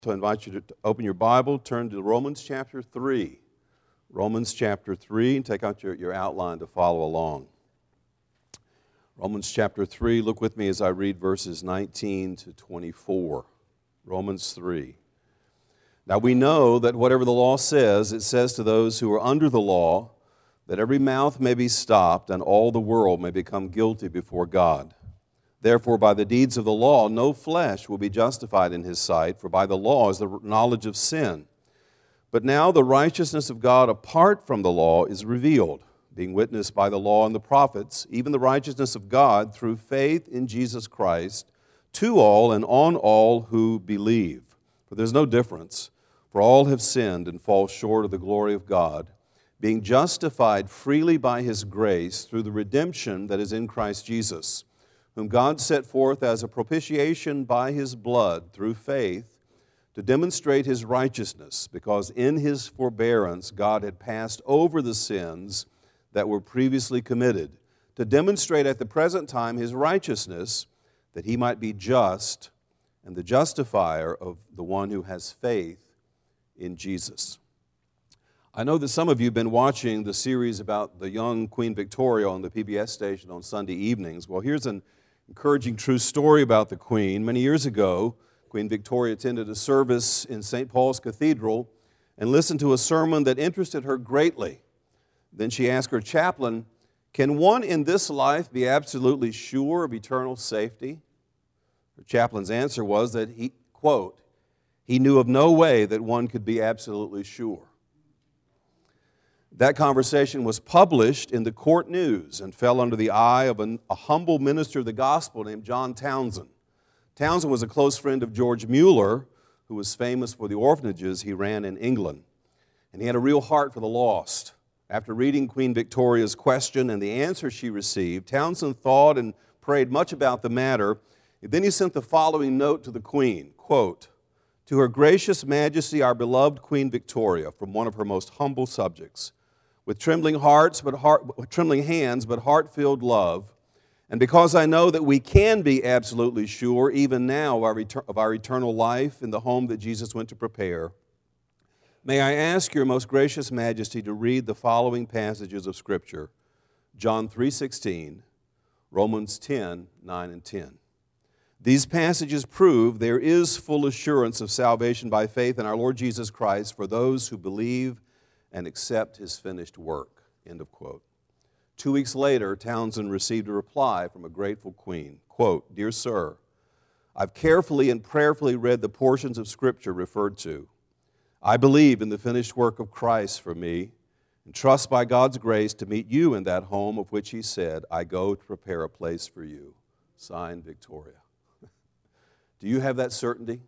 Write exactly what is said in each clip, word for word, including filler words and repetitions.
So I invite you to open your Bible, turn to Romans chapter three. Romans chapter three, and take out your, your outline to follow along. Romans chapter three, look with me as I read verses nineteen to twenty-four. Romans three. Now we know that whatever the law says, it says to those who are under the law, that every mouth may be stopped and all the world may become guilty before God. Therefore, by the deeds of the law, no flesh will be justified in his sight, for by the law is the knowledge of sin. But now the righteousness of God apart from the law is revealed, being witnessed by the law and the prophets, even the righteousness of God through faith in Jesus Christ, to all and on all who believe. For there's no difference, for all have sinned and fall short of the glory of God, being justified freely by his grace through the redemption that is in Christ Jesus, whom God set forth as a propitiation by his blood through faith to demonstrate his righteousness, because in his forbearance God had passed over the sins that were previously committed, to demonstrate at the present time his righteousness, that he might be just and the justifier of the one who has faith in Jesus. I know that some of you have been watching the series about the young Queen Victoria on the P B S station on Sunday evenings. Well, here's an encouraging true story about the Queen. Many years ago, Queen Victoria attended a service in Saint Paul's Cathedral and listened to a sermon that interested her greatly. Then she asked her chaplain, "Can one in this life be absolutely sure of eternal safety?" Her chaplain's answer was that he, quote, he knew of no way that one could be absolutely sure. That conversation was published in the Court News and fell under the eye of an, a humble minister of the gospel named John Townsend. Townsend was a close friend of George Mueller, who was famous for the orphanages he ran in England. And he had a real heart for the lost. After reading Queen Victoria's question and the answer she received, Townsend thought and prayed much about the matter. And then he sent the following note to the Queen, quote, "To Her Gracious Majesty, our beloved Queen Victoria, from one of her most humble subjects. With trembling hearts, but heart, with trembling hands, but heart-filled love, and because I know that we can be absolutely sure, even now, of our, retur- of our eternal life in the home that Jesus went to prepare, may I ask your most gracious Majesty to read the following passages of Scripture: John three sixteen, Romans ten, nine and ten. These passages prove there is full assurance of salvation by faith in our Lord Jesus Christ for those who believe and accept his finished work." End of quote. Two weeks later, Townsend received a reply from a grateful Queen. Quote, "Dear Sir, I've carefully and prayerfully read the portions of Scripture referred to. I believe in the finished work of Christ for me and trust by God's grace to meet you in that home of which he said, 'I go to prepare a place for you.' Signed, Victoria." Do you have that certainty?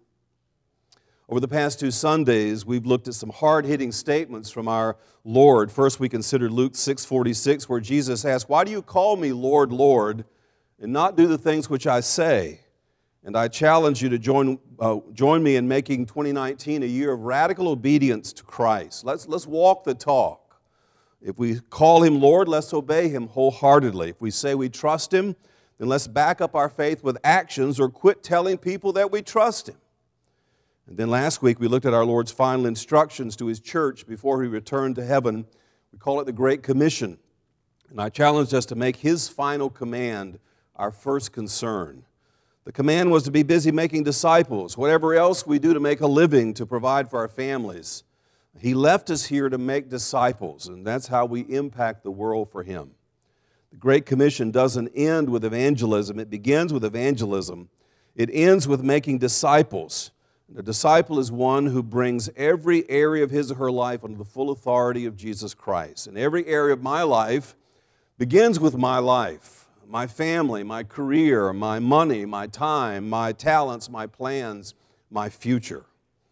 Over the past two Sundays, we've looked at some hard-hitting statements from our Lord. First, we considered Luke six forty-six, where Jesus asked, "Why do you call me Lord, Lord, and not do the things which I say?" And I challenge you to join, uh, join me in making twenty nineteen a year of radical obedience to Christ. Let's, let's walk the talk. If we call him Lord, let's obey him wholeheartedly. If we say we trust him, then let's back up our faith with actions or quit telling people that we trust him. And then last week we looked at our Lord's final instructions to his church before he returned to heaven. We call it the Great Commission. And I challenged us to make his final command our first concern. The command was to be busy making disciples, whatever else we do to make a living, to provide for our families. He left us here to make disciples, and that's how we impact the world for him. The Great Commission doesn't end with evangelism. It begins with evangelism. It ends with making disciples. A disciple is one who brings every area of his or her life under the full authority of Jesus Christ. And every area of my life begins with my life, my family, my career, my money, my time, my talents, my plans, my future.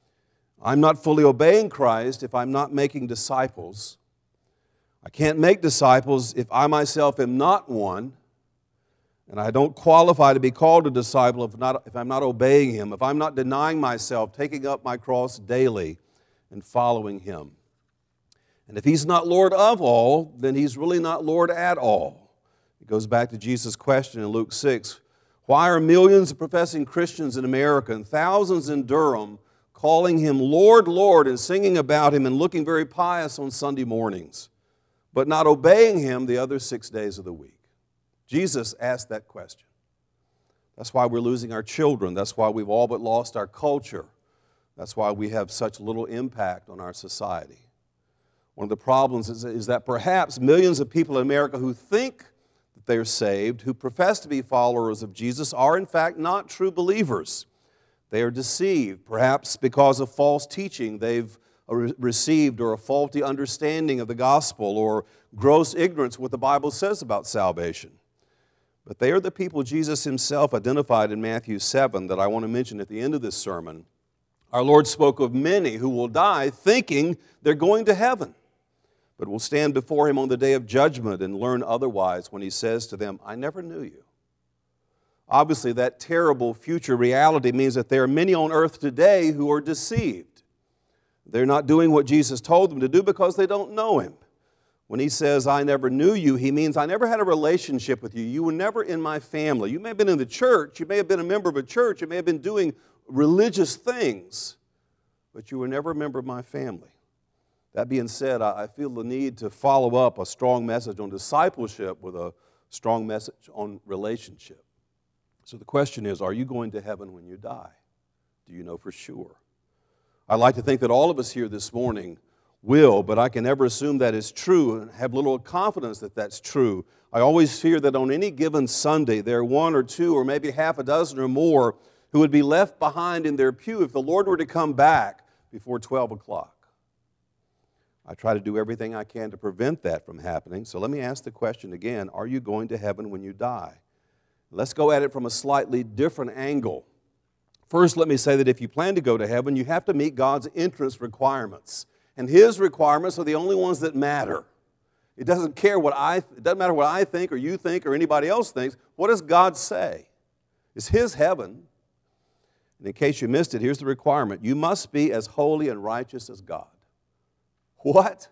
I'm not fully obeying Christ if I'm not making disciples. I can't make disciples if I myself am not one. And I don't qualify to be called a disciple if, not, if I'm not obeying him, if I'm not denying myself, taking up my cross daily and following him. And if he's not Lord of all, then he's really not Lord at all. It goes back to Jesus' question in Luke six. Why are millions of professing Christians in America and thousands in Durham calling Him Lord, Lord, and singing about Him and looking very pious on Sunday mornings, but not obeying Him the other six days of the week? Jesus asked that question. That's why we're losing our children. That's why we've all but lost our culture. That's why we have such little impact on our society. One of the problems is, is that perhaps millions of people in America who think that they are saved, who profess to be followers of Jesus, are in fact not true believers. They are deceived, perhaps because of false teaching they've received, or a faulty understanding of the gospel, or gross ignorance of what the Bible says about salvation. But they are the people Jesus Himself identified in Matthew seven that I want to mention at the end of this sermon. Our Lord spoke of many who will die thinking they're going to heaven, but will stand before Him on the day of judgment and learn otherwise when He says to them, I never knew you. Obviously, that terrible future reality means that there are many on earth today who are deceived. They're not doing what Jesus told them to do because they don't know Him. When He says, I never knew you, He means I never had a relationship with you. You were never in my family. You may have been in the church. You may have been a member of a church. You may have been doing religious things, but you were never a member of my family. That being said, I feel the need to follow up a strong message on discipleship with a strong message on relationship. So the question is, are you going to heaven when you die? Do you know for sure? I'd like to think that all of us here this morning will, but I can never assume that is true and have little confidence that that's true. I always fear that on any given Sunday, there are one or two or maybe half a dozen or more who would be left behind in their pew if the Lord were to come back before twelve o'clock. I try to do everything I can to prevent that from happening. So let me ask the question again, are you going to heaven when you die? Let's go at it from a slightly different angle. First, let me say that if you plan to go to heaven, you have to meet God's entrance requirements. And His requirements are the only ones that matter. It doesn't care what I, it doesn't matter what I think or you think or anybody else thinks. What does God say? It's His heaven. And in case you missed it, here's the requirement. You must be as holy and righteous as God. What?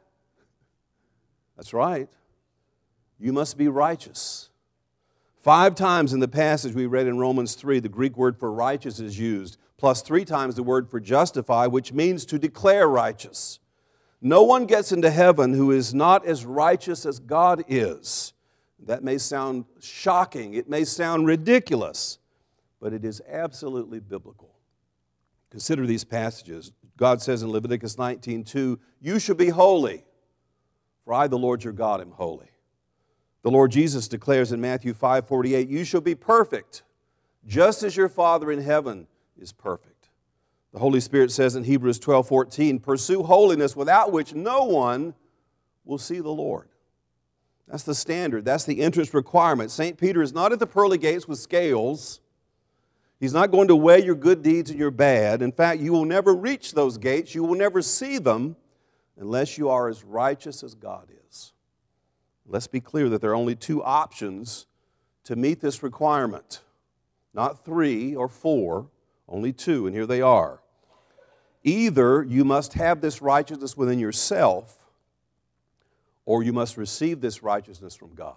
That's right. You must be righteous. Five times in the passage we read in Romans three, the Greek word for righteous is used, plus three times the word for justify, which means to declare righteous. No one gets into heaven who is not as righteous as God is. That may sound shocking, it may sound ridiculous, but it is absolutely biblical. Consider these passages. God says in Leviticus nineteen two, you shall be holy, for I, the Lord your God, am holy. The Lord Jesus declares in Matthew five forty-eight, you shall be perfect, just as your Father in heaven is perfect. The Holy Spirit says in Hebrews twelve fourteen, pursue holiness without which no one will see the Lord. That's the standard. That's the entrance requirement. Saint Peter is not at the pearly gates with scales. He's not going to weigh your good deeds and your bad. In fact, you will never reach those gates. You will never see them unless you are as righteous as God is. Let's be clear that there are only two options to meet this requirement. Not three or four, only two, and here they are. Either you must have this righteousness within yourself, or you must receive this righteousness from God.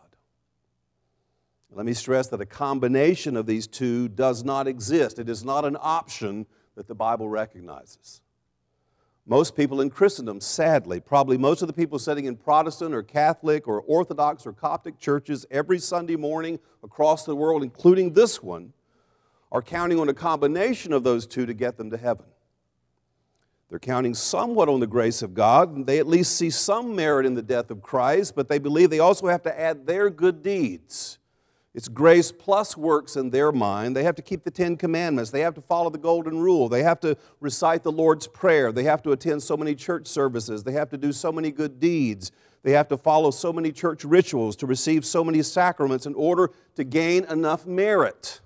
Let me stress that a combination of these two does not exist. It is not an option that the Bible recognizes. Most people in Christendom, sadly, probably most of the people sitting in Protestant or Catholic or Orthodox or Coptic churches every Sunday morning across the world, including this one, are counting on a combination of those two to get them to heaven. They're counting somewhat on the grace of God, and they at least see some merit in the death of Christ, but they believe they also have to add their good deeds. It's grace plus works in their mind. They have to keep the Ten Commandments. They have to follow the Golden Rule. They have to recite the Lord's Prayer. They have to attend so many church services. They have to do so many good deeds. They have to follow so many church rituals, to receive so many sacraments in order to gain enough merit.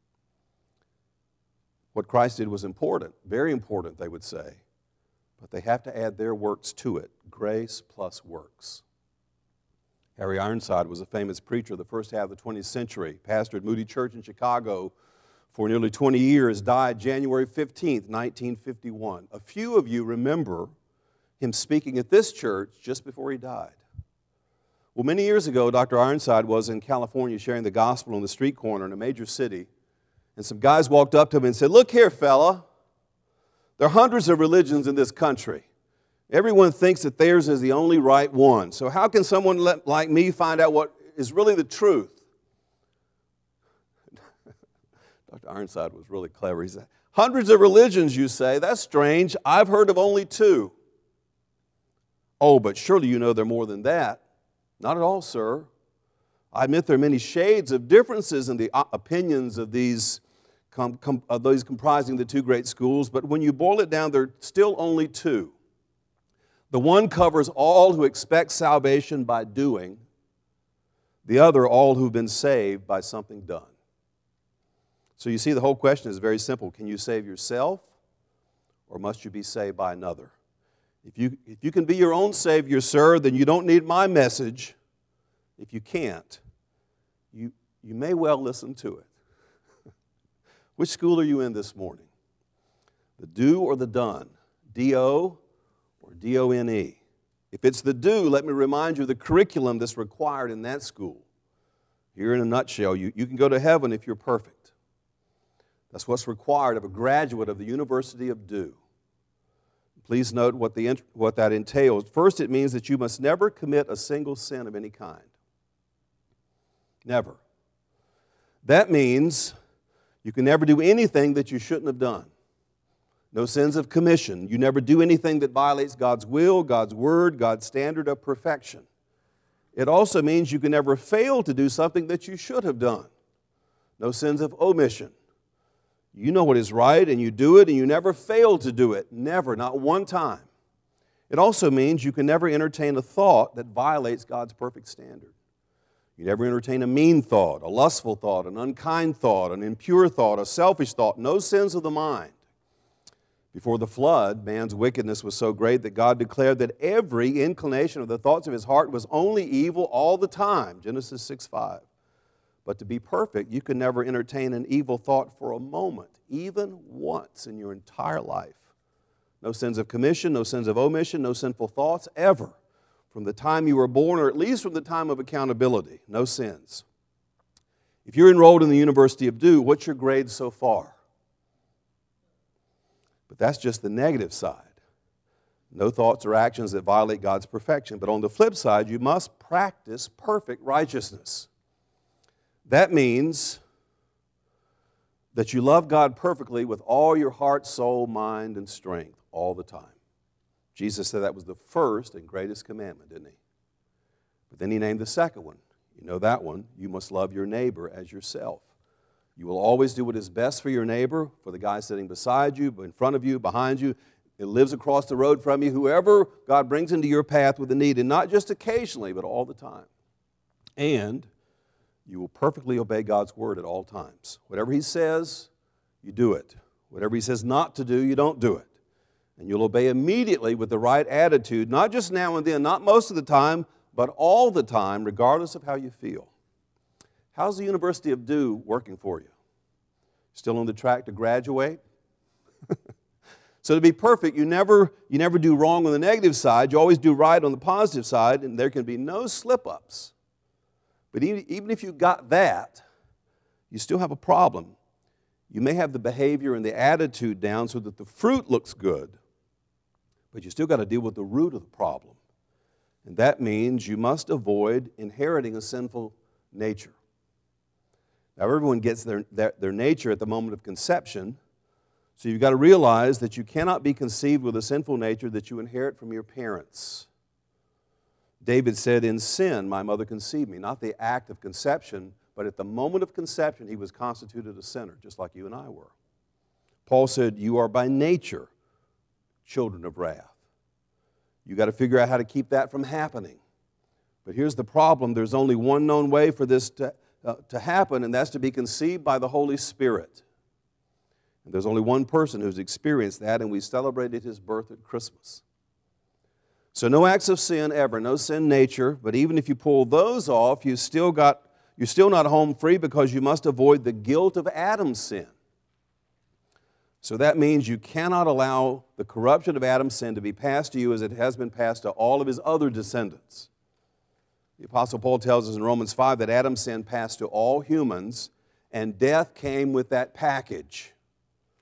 What Christ did was important, very important, they would say. But they have to add their works to it, grace plus works. Harry Ironside was a famous preacher of the first half of the twentieth century, pastored Moody Church in Chicago for nearly twenty years, died January fifteenth, nineteen fifty-one. A few of you remember him speaking at this church just before he died. Well, many years ago, Doctor Ironside was in California sharing the gospel on the street corner in a major city, and some guys walked up to him and said, "Look here, fella, There are hundreds of religions in this country. Everyone thinks that theirs is the only right one. So how can someone let, like me find out what is really the truth? Doctor Ironside was really clever. He said, hundreds of religions, you say? That's strange. I've heard of only two. Oh, but surely you know there are more than that. Not at all, sir. I admit there are many shades of differences in the opinions of these, com, com, of those comprising the two great schools, but when you boil it down, there are still only two. The one covers all who expect salvation by doing. The other, all who've been saved by something done. So you see, the whole question is very simple. Can you save yourself, or must you be saved by another? If you, if you can be your own Savior, sir, then you don't need my message. If you can't, you, you may well listen to it. Which school are you in this morning? The do or the done? D O or D O N E? If it's the do, let me remind you of the curriculum that's required in that school. Here in a nutshell, you, you can go to heaven if you're perfect. That's what's required of a graduate of the University of Do. Please note what, the, what that entails. First, it means that you must never commit a single sin of any kind. Never. That means you can never do anything that you shouldn't have done. No sins of commission. You never do anything that violates God's will, God's word, God's standard of perfection. It also means you can never fail to do something that you should have done. No sins of omission. You know what is right, and you do it, and you never fail to do it. Never, not one time. It also means you can never entertain a thought that violates God's perfect standard. You never entertain a mean thought, a lustful thought, an unkind thought, an impure thought, a selfish thought. No sins of the mind. Before the flood, man's wickedness was so great that God declared that every inclination of the thoughts of his heart was only evil all the time. Genesis six five. But to be perfect, you can never entertain an evil thought for a moment, even once in your entire life. No sins of commission, no sins of omission, no sinful thoughts, ever. From the time you were born, or at least from the time of accountability, no sins. If you're enrolled in the University of Do, what's your grade so far? But that's just the negative side. No thoughts or actions that violate God's perfection. But on the flip side, you must practice perfect righteousness. That means that you love God perfectly with all your heart, soul, mind, and strength all the time. Jesus said that was the first and greatest commandment, didn't he? But then he named the second one. You know that one. You must love your neighbor as yourself. You will always do what is best for your neighbor, for the guy sitting beside you, in front of you, behind you, it lives across the road from you, whoever God brings into your path with a need, and not just occasionally, but all the time. And you will perfectly obey God's word at all times. Whatever he says, you do it. Whatever he says not to do, you don't do it. And you'll obey immediately with the right attitude, not just now and then, not most of the time, but all the time, regardless of how you feel. How's the University of Do working for you? Still on the track to graduate? So to be perfect, you never, you never do wrong on the negative side. You always do right on the positive side, and there can be no slip-ups. But even if you got that, you still have a problem. You may have the behavior and the attitude down so that the fruit looks good, but you still got to deal with the root of the problem. And that means you must avoid inheriting a sinful nature. Now, everyone gets their, their, their nature at the moment of conception, so you've got to realize that you cannot be conceived with a sinful nature that you inherit from your parents. David said, in sin, my mother conceived me. Not the act of conception, but at the moment of conception, he was constituted a sinner, just like you and I were. Paul said, you are by nature children of wrath. You've got to figure out how to keep that from happening. But here's the problem. There's only one known way for this to, uh, to happen, and that's to be conceived by the Holy Spirit. And there's only one person who's experienced that, and we celebrated his birth at Christmas. So no acts of sin ever, no sin nature, but even if you pull those off, you still got, you're still not home free because you must avoid the guilt of Adam's sin. So that means you cannot allow the corruption of Adam's sin to be passed to you as it has been passed to all of his other descendants. The Apostle Paul tells us in Romans five that Adam's sin passed to all humans, and death came with that package.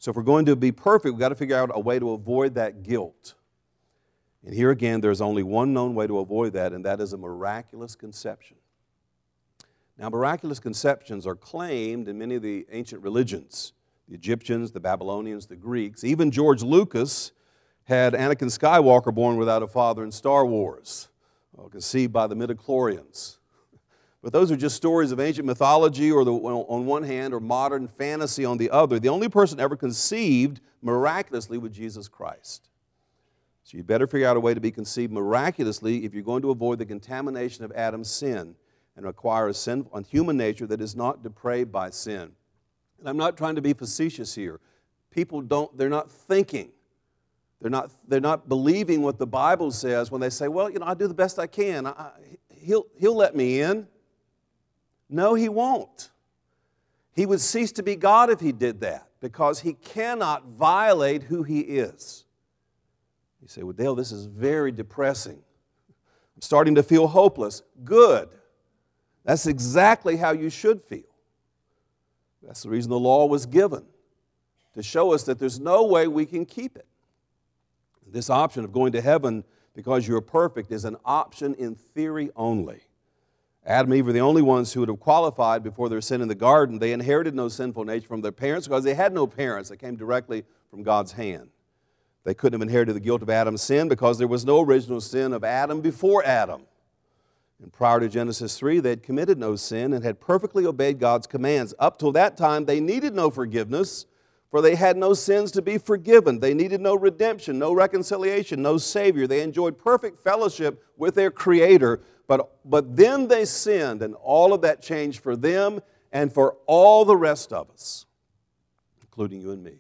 So if we're going to be perfect, we've got to figure out a way to avoid that guilt. And here again, there's only one known way to avoid that, and that is a miraculous conception. Now, miraculous conceptions are claimed in many of the ancient religions. The Egyptians, the Babylonians, the Greeks. Even George Lucas had Anakin Skywalker born without a father in Star Wars, conceived by the midichlorians. But those are just stories of ancient mythology or the, on one hand, or modern fantasy on the other. The only person ever conceived miraculously was Jesus Christ. So you better figure out a way to be conceived miraculously if you're going to avoid the contamination of Adam's sin and acquire a, sin, a human nature that is not depraved by sin. And I'm not trying to be facetious here. People don't, they're not thinking. They're not, they're not believing what the Bible says when they say, well, you know, I do the best I can. I, he'll, he'll let me in. No, He won't. He would cease to be God if He did that, because He cannot violate who He is. You say, well, Dale, this is very depressing. I'm starting to feel hopeless. Good. That's exactly how you should feel. That's the reason the law was given, to show us that there's no way we can keep it. This option of going to heaven because you're perfect is an option in theory only. Adam and Eve were the only ones who would have qualified before their sin in the garden. They inherited no sinful nature from their parents because they had no parents that came directly from God's hand. They couldn't have inherited the guilt of Adam's sin because there was no original sin of Adam before Adam. And prior to Genesis three, they had committed no sin and had perfectly obeyed God's commands. Up till that time, they needed no forgiveness, for they had no sins to be forgiven. They needed no redemption, no reconciliation, no Savior. They enjoyed perfect fellowship with their Creator, but, but then they sinned, and all of that changed for them and for all the rest of us, including you and me.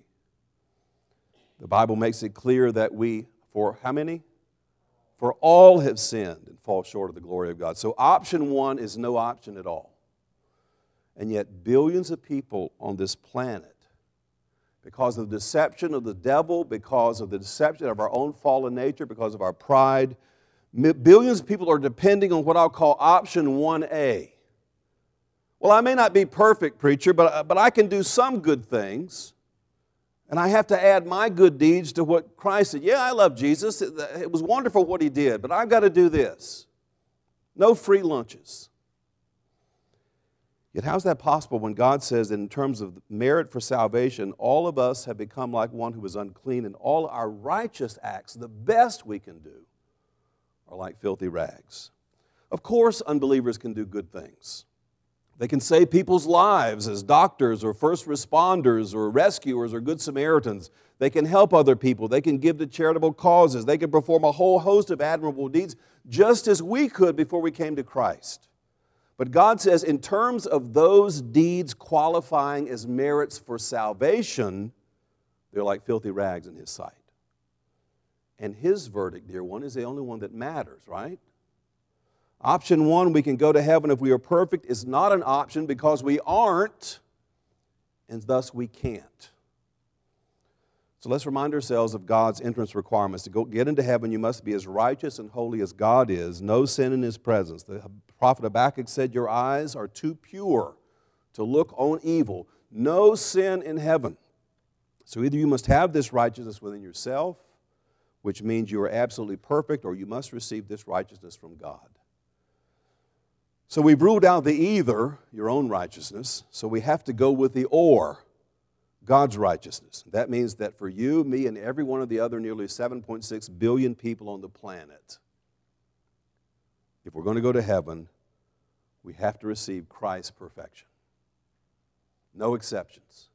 The Bible makes it clear that we, for how many? For all have sinned and fall short of the glory of God. So option one is no option at all. And yet billions of people on this planet, because of the deception of the devil, because of the deception of our own fallen nature, because of our pride, billions of people are depending on what I'll call option one A. Well, I may not be perfect, preacher, but, but I can do some good things. And I have to add my good deeds to what Christ said. Yeah, I love Jesus. It, it was wonderful what He did, but I've got to do this. No free lunches. Yet how is that possible when God says that in terms of merit for salvation, all of us have become like one who is unclean, and all our righteous acts, the best we can do, are like filthy rags? Of course, unbelievers can do good things. They can save people's lives as doctors or first responders or rescuers or good Samaritans. They can help other people. They can give to charitable causes. They can perform a whole host of admirable deeds, just as we could before we came to Christ. But God says in terms of those deeds qualifying as merits for salvation, they're like filthy rags in His sight. And His verdict, dear one, is the only one that matters, right? Option one, we can go to heaven if we are perfect, is not an option because we aren't, and thus we can't. So let's remind ourselves of God's entrance requirements. To go get into heaven, you must be as righteous and holy as God is, no sin in His presence. The prophet Habakkuk said, your eyes are too pure to look on evil. No sin in heaven. So either you must have this righteousness within yourself, which means you are absolutely perfect, or you must receive this righteousness from God. So we've ruled out the either, your own righteousness, so we have to go with the or, God's righteousness. That means that for you, me, and every one of the other nearly seven point six billion people on the planet, if we're going to go to heaven, we have to receive Christ's perfection. No exceptions.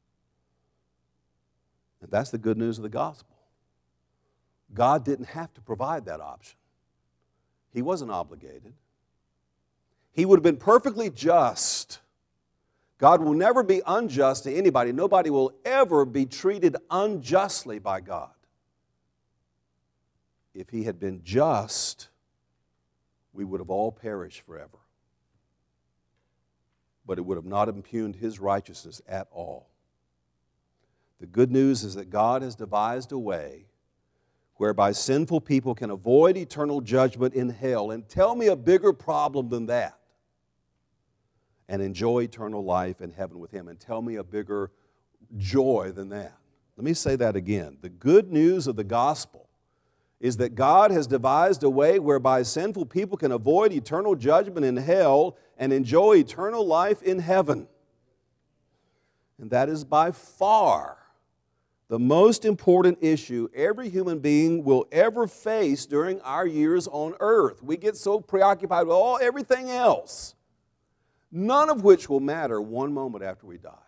And that's the good news of the gospel. God didn't have to provide that option. He wasn't obligated. He would have been perfectly just. God will never be unjust to anybody. Nobody will ever be treated unjustly by God. If He had been just, we would have all perished forever. But it would have not impugned His righteousness at all. The good news is that God has devised a way whereby sinful people can avoid eternal judgment in hell. And tell me a bigger problem than that. And enjoy eternal life in heaven with Him. And tell me a bigger joy than that. Let me say that again. The good news of the gospel is that God has devised a way whereby sinful people can avoid eternal judgment in hell and enjoy eternal life in heaven. And that is by far the most important issue every human being will ever face during our years on earth. We get so preoccupied with all everything else, none of which will matter one moment after we die.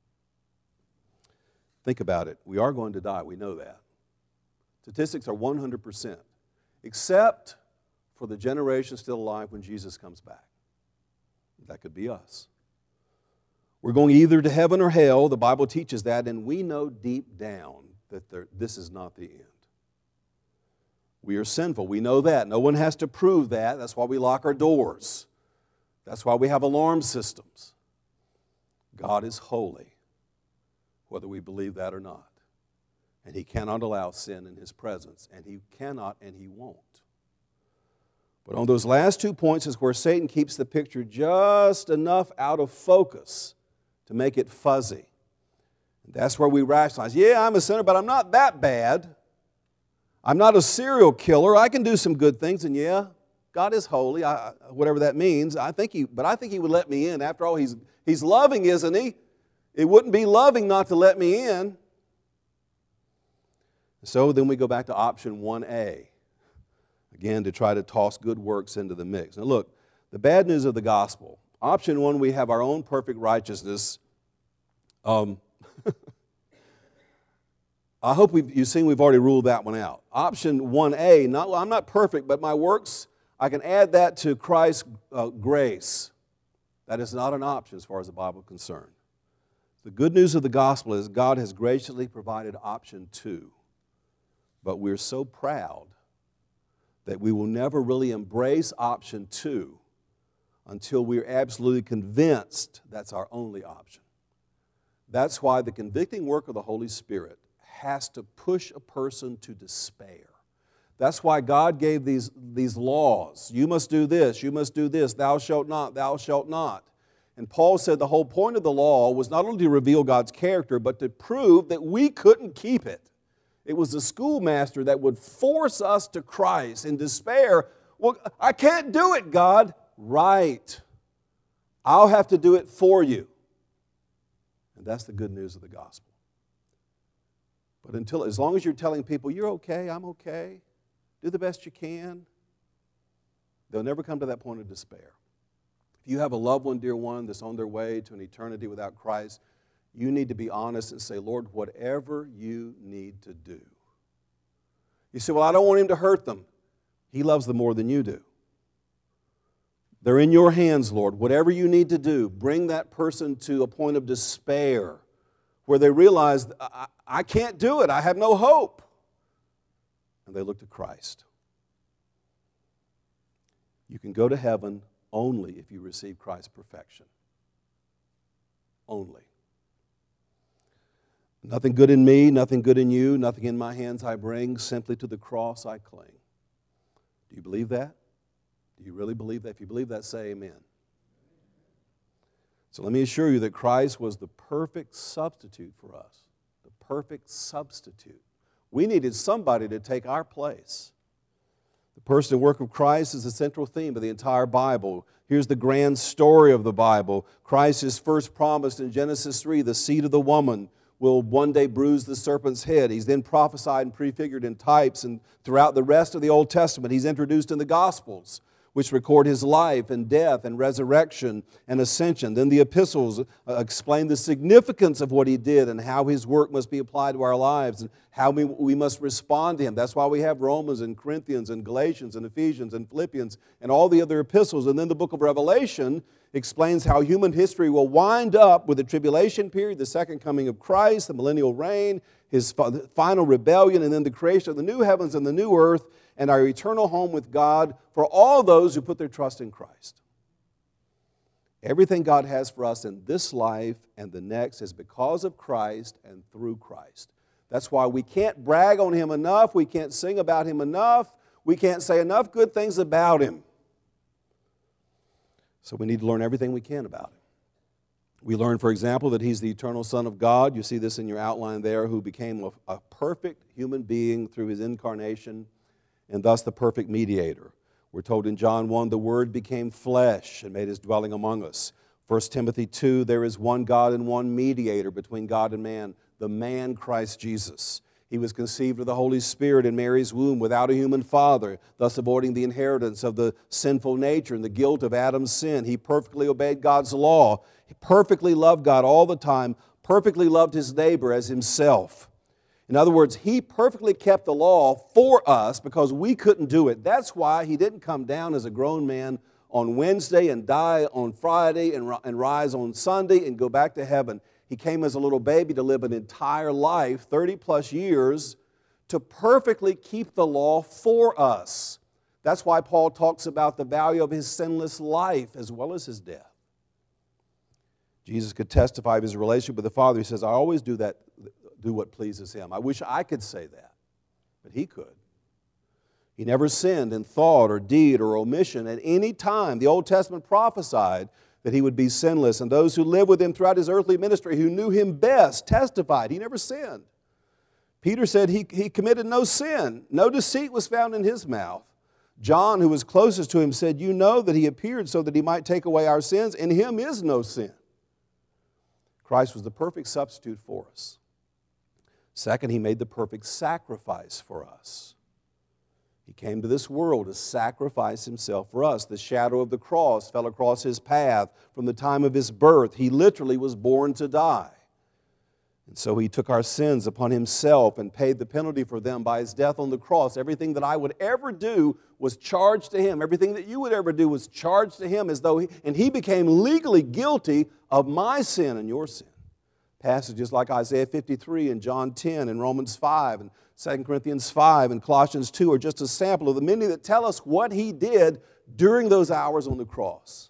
Think about it. We are going to die. We know that. Statistics are one hundred percent, except for the generation still alive when Jesus comes back. That could be us. We're going either to heaven or hell. The Bible teaches that, and we know deep down that there, this is not the end. We are sinful. We know that. No one has to prove that. That's why we lock our doors. That's why we have alarm systems. God is holy, whether we believe that or not. And He cannot allow sin in His presence. And He cannot and He won't. But on those last two points is where Satan keeps the picture just enough out of focus to make it fuzzy. And that's where we rationalize, yeah, I'm a sinner, but I'm not that bad. I'm not a serial killer. I can do some good things. And yeah, God is holy, I, whatever that means. I think he, but I think He would let me in. After all, He's, he's loving, isn't He? It wouldn't be loving not to let me in. So then we go back to option one A. Again, to try to toss good works into the mix. Now look, the bad news of the gospel. Option one, we have our own perfect righteousness. Um, I hope we've, you've seen we've already ruled that one out. Option one A, not, well, I'm not perfect, but my works, I can add that to Christ's uh, grace. That is not an option as far as the Bible is concerned. The good news of the gospel is God has graciously provided option two. But we're so proud that we will never really embrace option two until we're absolutely convinced that's our only option. That's why the convicting work of the Holy Spirit has to push a person to despair. That's why God gave these, these laws. You must do this, you must do this, thou shalt not, thou shalt not. And Paul said the whole point of the law was not only to reveal God's character, but to prove that we couldn't keep it. It was the schoolmaster that would force us to Christ in despair. Well, I can't do it, God. Right. I'll have to do it for you. And that's the good news of the gospel. But until, as long as you're telling people, you're okay, I'm okay, do the best you can, they'll never come to that point of despair. If you have a loved one, dear one, that's on their way to an eternity without Christ, you need to be honest and say, Lord, whatever you need to do. You say, well, I don't want Him to hurt them. He loves them more than you do. They're in your hands, Lord. Whatever you need to do, bring that person to a point of despair where they realize, I, I can't do it. I have no hope. And they look to Christ. You can go to heaven only if you receive Christ's perfection. Only. Nothing good in me, nothing good in you, nothing in my hands I bring, simply to the cross I cling. Do you believe that? Do you really believe that? If you believe that, say amen. So let me assure you that Christ was the perfect substitute for us. The perfect substitute. We needed somebody to take our place. The person and work of Christ is the central theme of the entire Bible. Here's the grand story of the Bible. Christ is first promised in Genesis three, the seed of the woman will one day bruise the serpent's head. He's then prophesied and prefigured in types, and throughout the rest of the Old Testament, He's introduced in the Gospels, which record His life and death and resurrection and ascension. Then the epistles explain the significance of what He did and how His work must be applied to our lives and how we, we must respond to Him. That's why we have Romans and Corinthians and Galatians and Ephesians and Philippians and all the other epistles. And then the book of Revelation explains how human history will wind up with the tribulation period, the second coming of Christ, the millennial reign, His final rebellion, and then the creation of the new heavens and the new earth, and our eternal home with God for all those who put their trust in Christ. Everything God has for us in this life and the next is because of Christ and through Christ. That's why we can't brag on Him enough, we can't sing about Him enough, we can't say enough good things about Him. So we need to learn everything we can about Him. We learn, for example, that he's the eternal Son of God. You see this in your outline there, who became a, a perfect human being through his incarnation and thus the perfect mediator. We're told in John one, the Word became flesh and made his dwelling among us. First Timothy two, there is one God and one mediator between God and man, the man Christ Jesus. He was conceived of the Holy Spirit in Mary's womb without a human father, thus avoiding the inheritance of the sinful nature and the guilt of Adam's sin. He perfectly obeyed God's law. He perfectly loved God all the time, perfectly loved his neighbor as himself. In other words, he perfectly kept the law for us because we couldn't do it. That's why he didn't come down as a grown man on Wednesday and die on Friday and, and rise on Sunday and go back to heaven. He came as a little baby to live an entire life, thirty plus years, to perfectly keep the law for us. That's why Paul talks about the value of his sinless life as well as his death. Jesus could testify of his relationship with the Father. He says, I always do that, do what pleases him. I wish I could say that, but he could. He never sinned in thought or deed or omission at any time. The Old Testament prophesied that he would be sinless, and those who lived with him throughout his earthly ministry, who knew him best, testified he never sinned. Peter said he, he committed no sin. No deceit was found in his mouth. John, who was closest to him, said, you know that he appeared so that he might take away our sins. In him is no sin. Christ was the perfect substitute for us. Second, he made the perfect sacrifice for us. He came to this world to sacrifice himself for us. The shadow of the cross fell across his path from the time of his birth. He literally was born to die. And so he took our sins upon himself and paid the penalty for them by his death on the cross. Everything that I would ever do was charged to him. Everything that you would ever do was charged to him as though he, and he became legally guilty of my sin and your sin. Passages like Isaiah fifty-three and John ten and Romans five and Second Corinthians five and Colossians two are just a sample of the many that tell us what he did during those hours on the cross.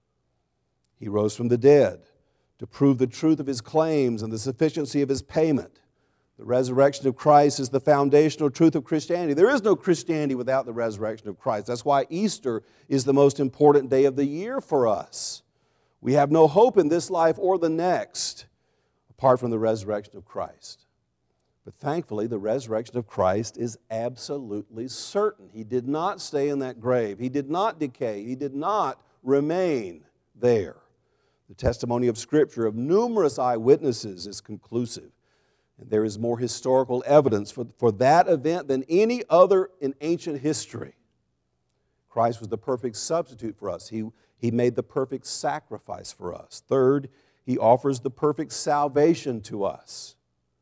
He rose from the dead to prove the truth of his claims and the sufficiency of his payment. The resurrection of Christ is the foundational truth of Christianity. There is no Christianity without the resurrection of Christ. That's why Easter is the most important day of the year for us. We have no hope in this life or the next apart from the resurrection of Christ. But thankfully, the resurrection of Christ is absolutely certain. He did not stay in that grave. He did not decay. He did not remain there. The testimony of Scripture of numerous eyewitnesses is conclusive. And there is more historical evidence for, for that event than any other in ancient history. Christ was the perfect substitute for us. He, he made the perfect sacrifice for us. Third, he offers the perfect salvation to us.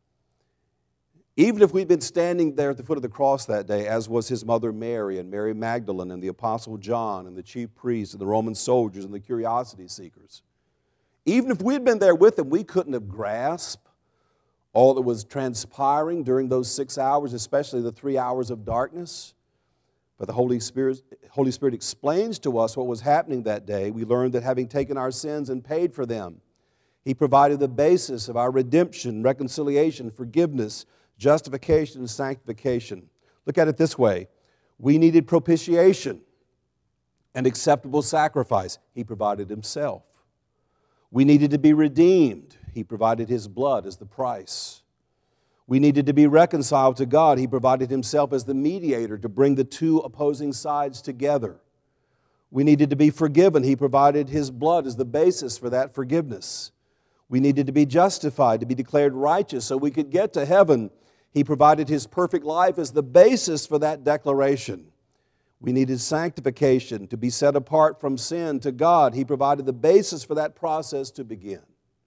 Even if we'd been standing there at the foot of the cross that day, as was his mother Mary and Mary Magdalene and the Apostle John and the chief priests and the Roman soldiers and the curiosity seekers, even if we'd been there with them, we couldn't have grasped all that was transpiring during those six hours, especially the three hours of darkness. But the Holy Spirit, Holy Spirit explains to us what was happening that day. We learned that having taken our sins and paid for them, he provided the basis of our redemption, reconciliation, forgiveness, justification, and sanctification. Look at it this way. We needed propitiation and acceptable sacrifice. He provided himself. We needed to be redeemed. He provided his blood as the price. We needed to be reconciled to God. He provided himself as the mediator to bring the two opposing sides together. We needed to be forgiven. He provided his blood as the basis for that forgiveness. We needed to be justified, to be declared righteous so we could get to heaven. He provided his perfect life as the basis for that declaration. We needed sanctification, to be set apart from sin to God. He provided the basis for that process to begin.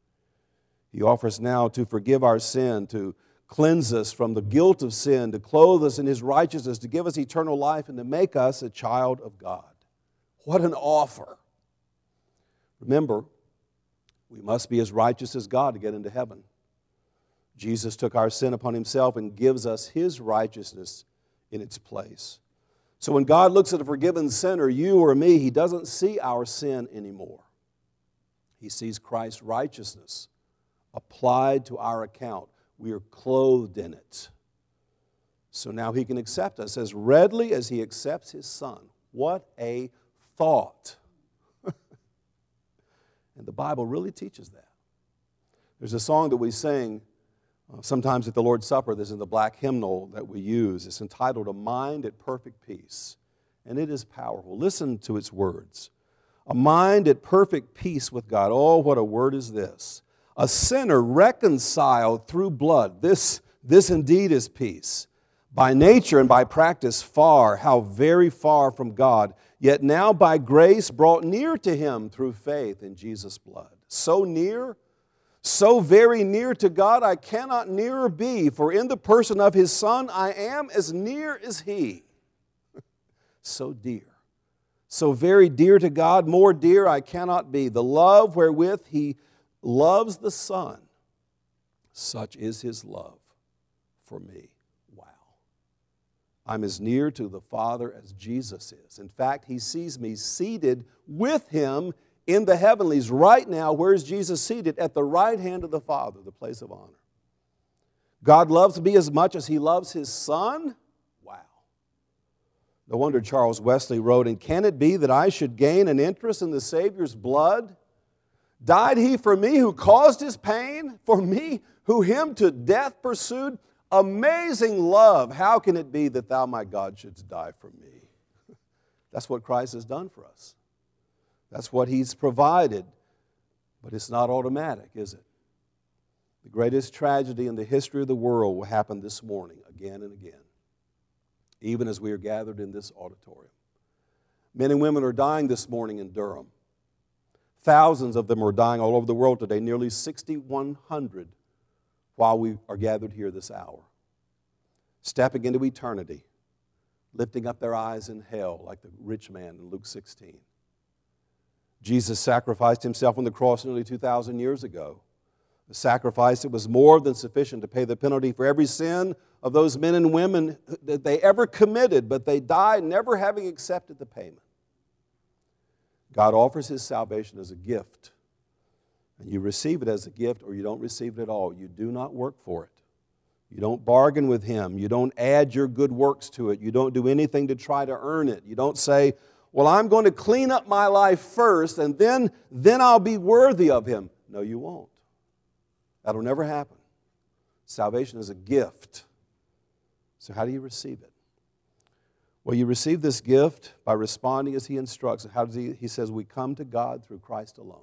He offers now to forgive our sin, to cleanse us from the guilt of sin, to clothe us in his righteousness, to give us eternal life, and to make us a child of God. What an offer! Remember, we must be as righteous as God to get into heaven. Jesus took our sin upon himself and gives us his righteousness in its place. So when God looks at a forgiven sinner, you or me, he doesn't see our sin anymore. He sees Christ's righteousness applied to our account. We are clothed in it. So now he can accept us as readily as he accepts his Son. What a thought! And the Bible really teaches that. There's a song that we sing uh, sometimes at the Lord's Supper. This is the black hymnal that we use. It's entitled, "A Mind at Perfect Peace." And it is powerful. Listen to its words. A mind at perfect peace with God. Oh, what a word is this. A sinner reconciled through blood. This, this indeed is peace. By nature and by practice far, how very far from God, yet now by grace brought near to Him through faith in Jesus' blood. So near, so very near to God, I cannot nearer be, for in the person of His Son I am as near as He. So dear, so very dear to God, more dear I cannot be. The love wherewith He loves the Son, such is His love for me. Wow. I'm as near to the Father as Jesus is. In fact, He sees me seated with Him in the heavenlies right now. Where is Jesus seated? At the right hand of the Father, the place of honor. God loves me as much as He loves His Son. No wonder Charles Wesley wrote, "And can it be that I should gain an interest in the Savior's blood? Died He for me who caused His pain? For me who Him to death pursued? Amazing love, how can it be that Thou, my God, shouldst die for me?" That's what Christ has done for us. That's what He's provided. But it's not automatic, is it? The greatest tragedy in the history of the world will happen this morning, again and again, even as we are gathered in this auditorium. Men and women are dying this morning in Durham. Thousands of them are dying all over the world today, nearly six thousand one hundred while we are gathered here this hour. Stepping into eternity, lifting up their eyes in hell like the rich man in Luke sixteen. Jesus sacrificed Himself on the cross nearly two thousand years ago. A sacrifice that was more than sufficient to pay the penalty for every sin of those men and women that they ever committed, but they died never having accepted the payment. God offers His salvation as a gift, and you receive it as a gift or you don't receive it at all. You do not work for it. You don't bargain with Him. You don't add your good works to it. You don't do anything to try to earn it. You don't say, well, I'm going to clean up my life first and then, then I'll be worthy of Him. No, you won't. That'll never happen. Salvation is a gift. So how do you receive it? Well, you receive this gift by responding as He instructs. How does He? He says we come to God through Christ alone.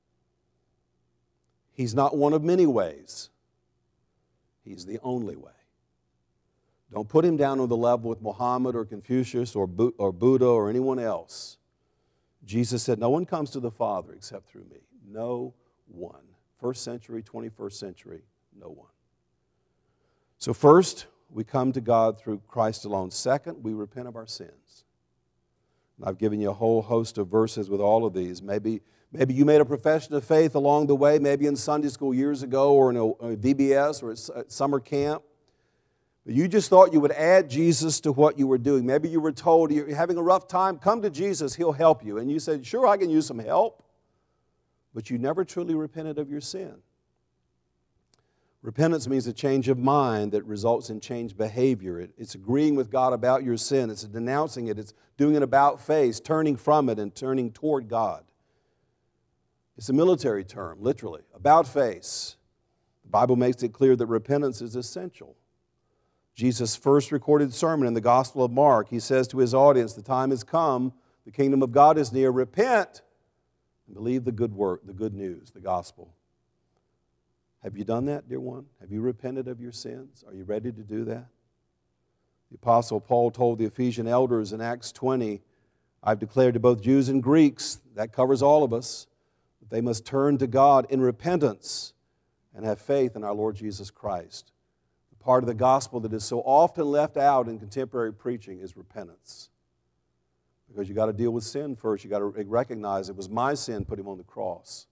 He's not one of many ways. He's the only way. Don't put Him down on the level with Muhammad or Confucius or Buddha or anyone else. Jesus said, no one comes to the Father except through me. No one. First century, twenty-first century, no one. So first, we come to God through Christ alone. Second, we repent of our sins. And I've given you a whole host of verses with all of these. Maybe, maybe you made a profession of faith along the way, maybe in Sunday school years ago or in a, a V B S or at summer camp. But you just thought you would add Jesus to what you were doing. Maybe you were told you're having a rough time, come to Jesus, He'll help you. And you said, sure, I can use some help. But you never truly repented of your sin. Repentance means a change of mind that results in changed behavior. It, it's agreeing with God about your sin. It's denouncing it. It's doing it about face, turning from it and turning toward God. It's a military term, literally, about face. The Bible makes it clear that repentance is essential. Jesus' first recorded sermon in the Gospel of Mark, He says to His audience, the time has come, the kingdom of God is near, repent and believe the good work, the good news, the gospel. Have you done that, dear one? Have you repented of your sins? Are you ready to do that? The Apostle Paul told the Ephesian elders in Acts twenty, I've declared to both Jews and Greeks, that covers all of us, that they must turn to God in repentance and have faith in our Lord Jesus Christ. The part of the gospel that is so often left out in contemporary preaching is repentance. Because you've got to deal with sin first. You've got to recognize it was my sin put Him on the cross.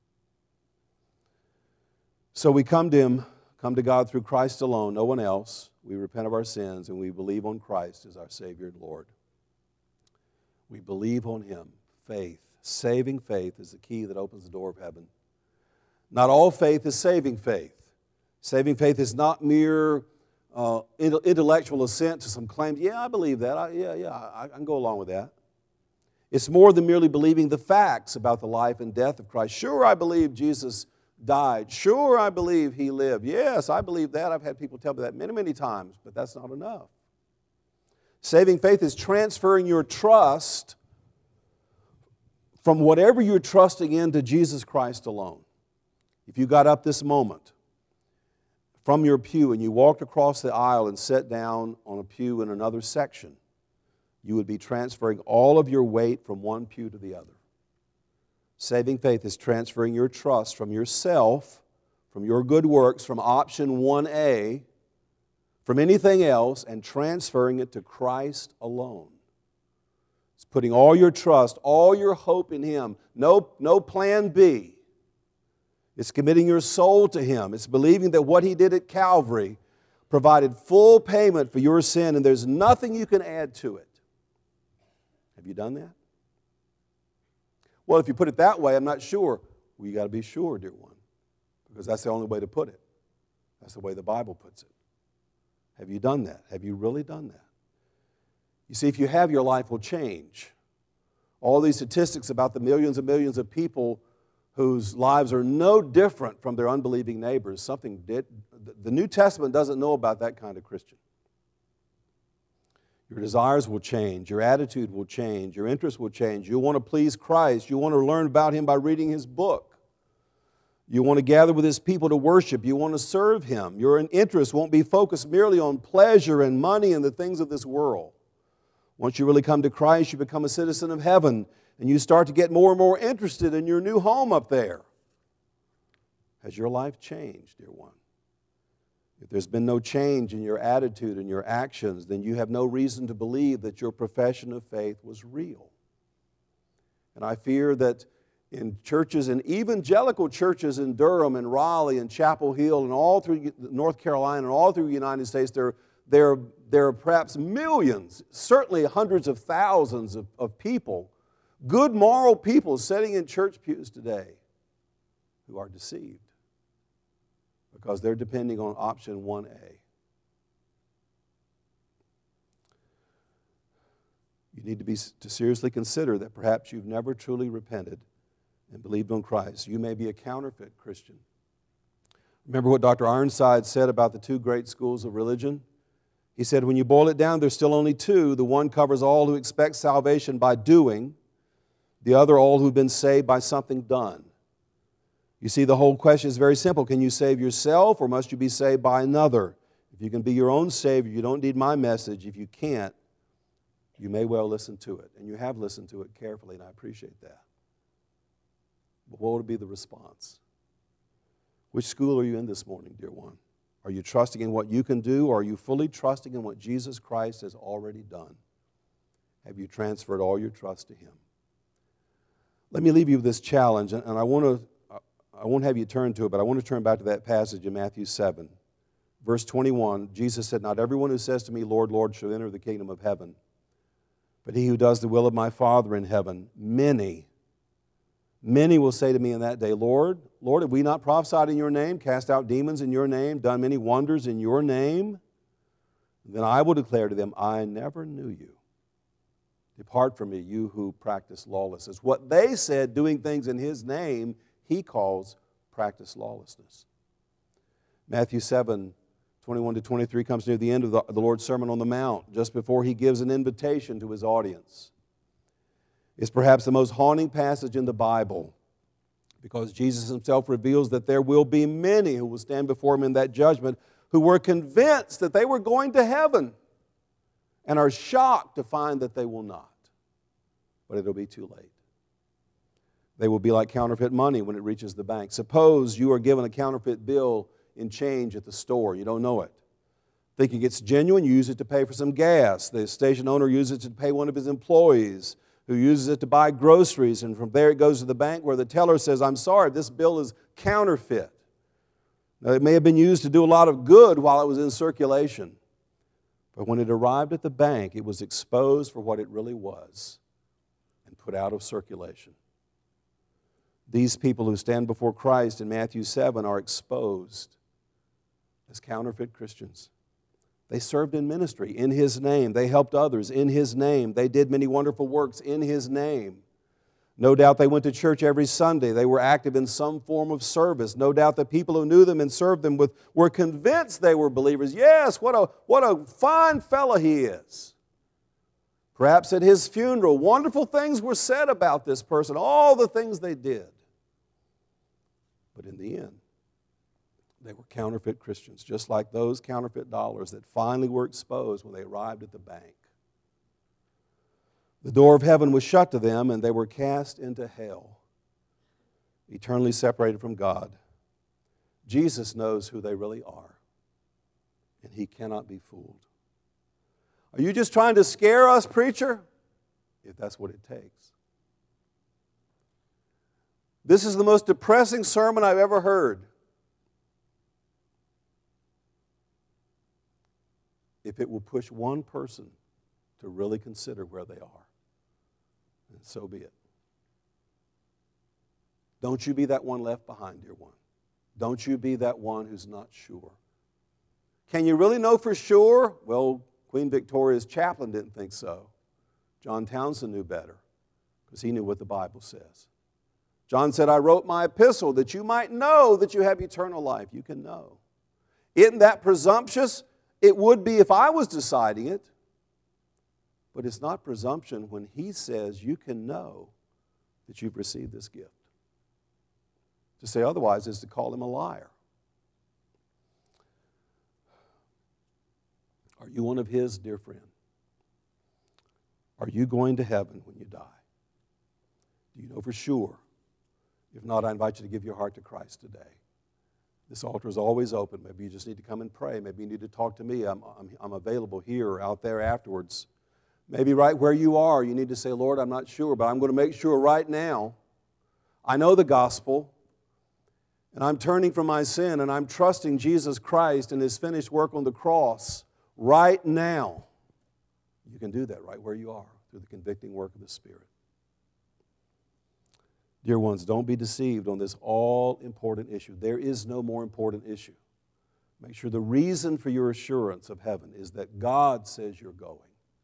So we come to Him, come to God through Christ alone, no one else. We repent of our sins and we believe on Christ as our Savior and Lord. We believe on Him. Faith, saving faith is the key that opens the door of heaven. Not all faith is saving faith. Saving faith is not mere Uh, intellectual assent to some claims. Yeah, I believe that. I, yeah, yeah, I, I can go along with that. It's more than merely believing the facts about the life and death of Christ. Sure, I believe Jesus died. Sure, I believe he lived. Yes, I believe that. I've had people tell me that many, many times, but that's not enough. Saving faith is transferring your trust from whatever you're trusting in to Jesus Christ alone. If you got up this moment from your pew and you walked across the aisle and sat down on a pew in another section, you would be transferring all of your weight from one pew to the other. Saving faith is transferring your trust from yourself, from your good works, from option one A, from anything else, and transferring it to Christ alone. It's putting all your trust, all your hope in Him. No, no plan B. It's committing your soul to Him. It's believing that what He did at Calvary provided full payment for your sin, and there's nothing you can add to it. Have you done that? Well, if you put it that way, I'm not sure. Well, you got to be sure, dear one, because that's the only way to put it. That's the way the Bible puts it. Have you done that? Have you really done that? You see, if you have, your life will change. All these statistics about the millions and millions of people whose lives are no different from their unbelieving neighbors, something did. The New Testament doesn't know about that kind of Christian. Your desires will change. Your attitude will change. Your interest will change. You'll want to please Christ. You want to learn about Him by reading His book. You want to gather with His people to worship. You want to serve Him. Your interest won't be focused merely on pleasure and money and the things of this world. Once you really come to Christ, you become a citizen of heaven, and you start to get more and more interested in your new home up there. Has your life changed, dear one? If there's been no change in your attitude and your actions, then you have no reason to believe that your profession of faith was real. And I fear that in churches, in evangelical churches in Durham and Raleigh and Chapel Hill and all through North Carolina and all through the United States, there, there, there are perhaps millions, certainly hundreds of thousands of, of people, good moral people sitting in church pews today who are deceived, because they're depending on option one A. You need to be to seriously consider that perhaps you've never truly repented and believed on Christ. You may be a counterfeit Christian. Remember what Doctor Ironside said about the two great schools of religion? He said, when you boil it down, there's still only two. The one covers all who expect salvation by doing. The other, all who've been saved by something done. You see, the whole question is very simple. Can you save yourself, or must you be saved by another? If you can be your own Savior, you don't need my message. If you can't, you may well listen to it. And you have listened to it carefully, and I appreciate that. But what would be the response? Which school are you in this morning, dear one? Are you trusting in what you can do, or are you fully trusting in what Jesus Christ has already done? Have you transferred all your trust to Him? Let me leave you with this challenge, and I want to I won't have you turn to it, but I want to turn back to that passage in Matthew seven. Verse twenty-one, Jesus said, not everyone who says to me, Lord, Lord, shall enter the kingdom of heaven, but he who does the will of my Father in heaven. Many, many will say to me in that day, Lord, Lord, have we not prophesied in your name, cast out demons in your name, done many wonders in your name? Then I will declare to them, I never knew you. Depart from me, you who practice lawlessness. What they said, doing things in His name, He calls practice lawlessness. Matthew seven, twenty-one to twenty-three comes near the end of the, the Lord's Sermon on the Mount, just before He gives an invitation to His audience. It's perhaps the most haunting passage in the Bible, because Jesus Himself reveals that there will be many who will stand before Him in that judgment who were convinced that they were going to heaven and are shocked to find that they will not. But it'll be too late. They will be like counterfeit money when it reaches the bank. Suppose you are given a counterfeit bill in change at the store. You don't know it. Thinking it's genuine, you use it to pay for some gas. The station owner uses it to pay one of his employees, who uses it to buy groceries. And from there it goes to the bank, where the teller says, I'm sorry, this bill is counterfeit. Now, it may have been used to do a lot of good while it was in circulation. But when it arrived at the bank, it was exposed for what it really was and put out of circulation. These people who stand before Christ in Matthew seven are exposed as counterfeit Christians. They served in ministry in His name. They helped others in His name. They did many wonderful works in His name. No doubt they went to church every Sunday. They were active in some form of service. No doubt the people who knew them and served them with, were convinced they were believers. Yes, what a, what a fine fellow he is. Perhaps at his funeral, wonderful things were said about this person, all the things they did. But in the end, they were counterfeit Christians, just like those counterfeit dollars that finally were exposed when they arrived at the bank. The door of heaven was shut to them, and they were cast into hell, eternally separated from God. Jesus knows who they really are, and He cannot be fooled. Are you just trying to scare us, preacher? If that's what it takes. This is the most depressing sermon I've ever heard. If it will push one person to really consider where they are, and so be it. Don't you be that one left behind, dear one. Don't you be that one who's not sure. Can you really know for sure? Well, Queen Victoria's chaplain didn't think so. John Townsend knew better because he knew what the Bible says. John said, I wrote my epistle that you might know that you have eternal life. You can know. Isn't that presumptuous? It would be if I was deciding it. But it's not presumption when He says you can know that you've received this gift. To say otherwise is to call Him a liar. Are you one of His, dear friend? Are you going to heaven when you die? Do you know for sure? If not, I invite you to give your heart to Christ today. This altar is always open. Maybe you just need to come and pray. Maybe you need to talk to me. I'm, I'm, I'm available here or out there afterwards. Maybe right where you are, you need to say, Lord, I'm not sure, but I'm going to make sure right now. I know the gospel, and I'm turning from my sin, and I'm trusting Jesus Christ and His finished work on the cross right now. You can do that right where you are through the convicting work of the Spirit. Dear ones, don't be deceived on this all-important issue. There is no more important issue. Make sure the reason for your assurance of heaven is that God says you're going.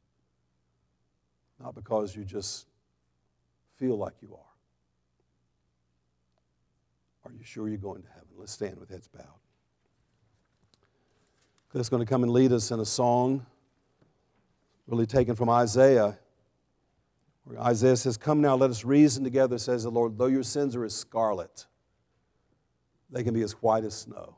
Not because you just feel like you are. Are you sure you're going to heaven? Let's stand with heads bowed. Cliff's going to come and lead us in a song really taken from Isaiah. Where Isaiah says, come now, let us reason together, says the Lord. Though your sins are as scarlet, they can be as white as snow.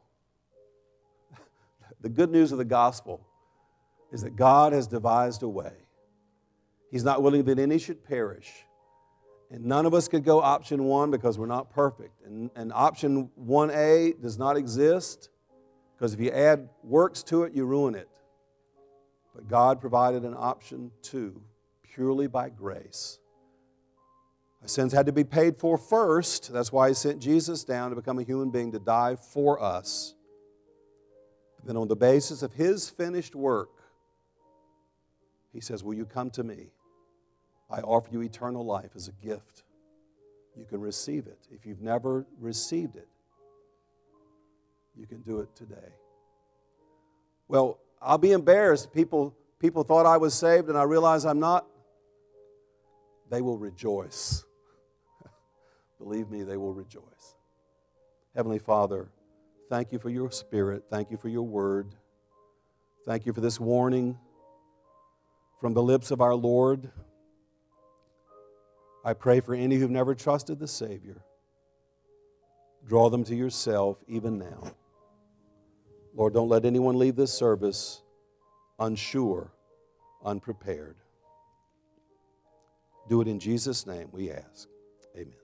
The good news of the gospel is that God has devised a way. He's not willing that any should perish. And none of us could go option one because we're not perfect. And, and option one A does not exist because if you add works to it, you ruin it. But God provided an option two purely by grace. Our sins had to be paid for first. That's why He sent Jesus down to become a human being to die for us. Then on the basis of His finished work, He says, will you come to me? I offer you eternal life as a gift. You can receive it. If you've never received it, you can do it today. Well, I'll be embarrassed. People, people thought I was saved and I realize I'm not. They will rejoice. Believe me, they will rejoice. Heavenly Father, thank you for your Spirit. Thank you for your word. Thank you for this warning from the lips of our Lord. I pray for any who've never trusted the Savior. Draw them to yourself even now. Lord, don't let anyone leave this service unsure, unprepared. Do it in Jesus' name, we ask. Amen.